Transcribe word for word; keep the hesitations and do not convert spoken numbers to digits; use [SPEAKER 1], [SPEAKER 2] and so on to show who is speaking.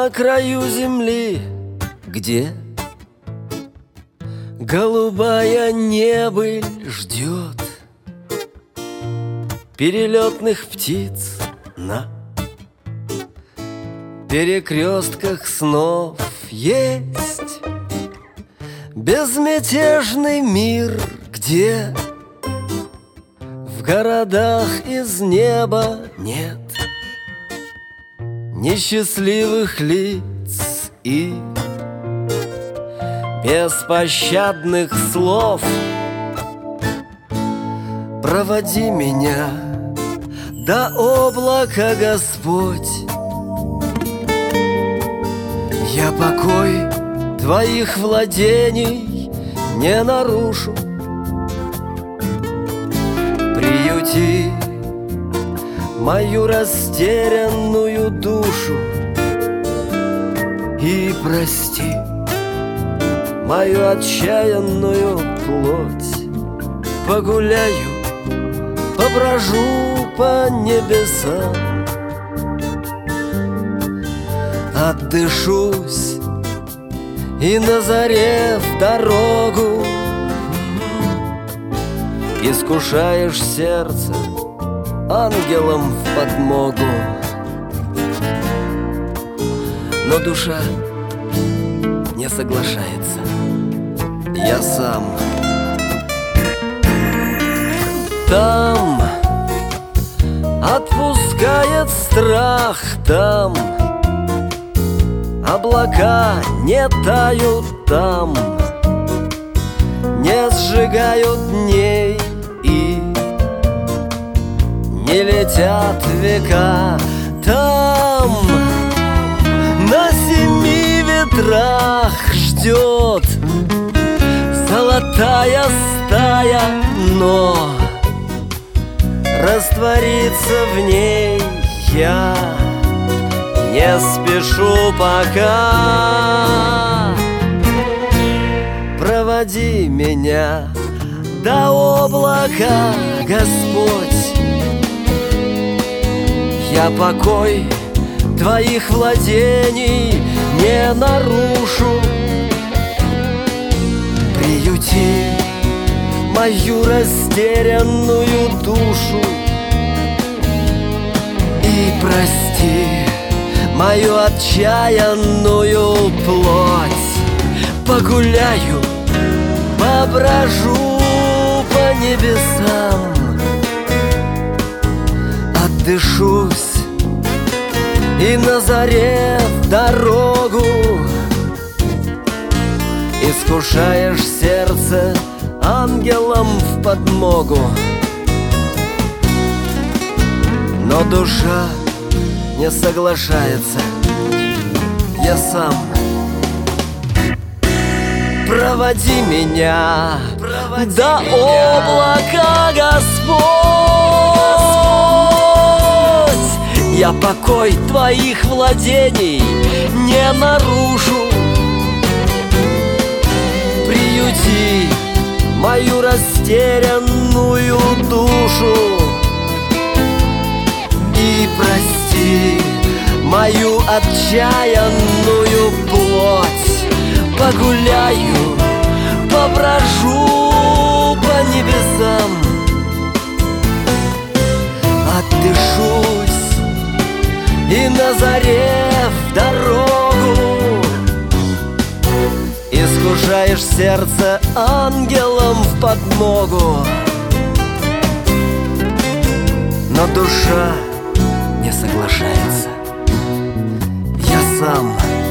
[SPEAKER 1] На краю земли, где голубая небыль ждет перелетных птиц на перекрестках снов, есть безмятежный мир, где в городах из неба нет несчастливых лиц и беспощадных слов. Проводи меня до облака, Господь. Я покой твоих владений не нарушу. Приюти мою растерянную душу и прости мою отчаянную плоть. Погуляю, поброжу по небесам, отдышусь и на заре в дорогу. Искушаешь сердце ангелом в подмогу, но душа не соглашается. Я сам там отпускает страх, там облака не тают, там не сжигают дней и не летят века. Там на семи ветрах ждет золотая стая, но раствориться в ней я не спешу пока. Проводи меня до облака, Господь. Я покой твоих владений не нарушу. Приюти мою растерянную душу и прости мою отчаянную плоть. Погуляю, поброжу по небесам, отдышусь и на заре в дорогу. Искушаешь сердце ангелом в подмогу, но душа не соглашается. Я сам. Проводи меня, Проводи до меня. облака, Господь. Я покой твоих владений не нарушу. Приюти мою растерянную душу и прости мою отчаянную плоть. Погуляю, поброжу по небесам, отдышусь и на заре в дорогу. Искушаешь сердце ангелом в подмогу, но душа не соглашается. Я сам